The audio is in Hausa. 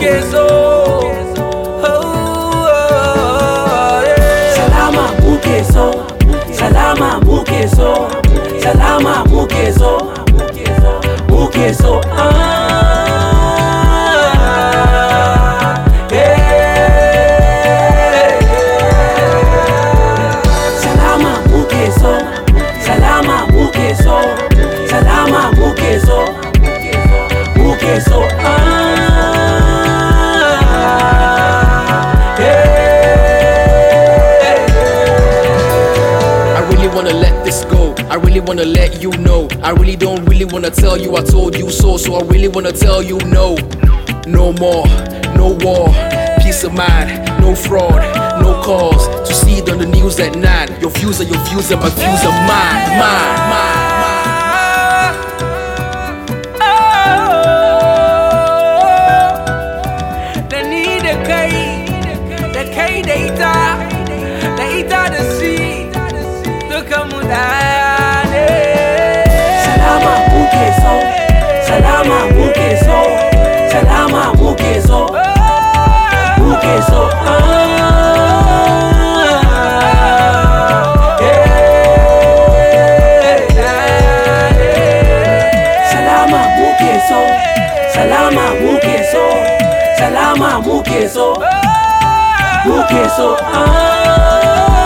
muke so. Salama muke so, salama muke so, salama muke so, muke so. Salama muke so, salama muke so, salama muke so, muke so. Wanna let this go, I really wanna let you know. I really don't really wanna tell you I told you so. So I really wanna tell you no. No more, no war, peace of mind, no fraud, no calls to see it on the news at 9. Your views are your views and my views are mine, mine. Da ni da kai da ita da shi. Salama muke so, salama muke so, salama muke so, muke so. Salama muke so, salama muke so, salama muke so, muke so.